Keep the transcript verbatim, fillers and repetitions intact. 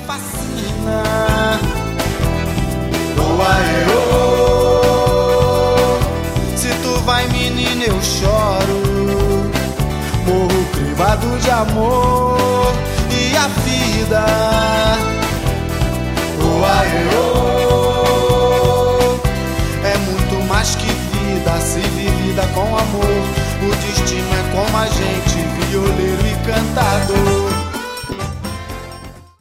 fascina. Oh, aê, oh. Se tu vai, menina, eu choro. Morro crivado de amor e a vida. Oh, aê, oh. É muito mais que vida, se vivida com amor. O destino é como a gente, violeiro e cantador.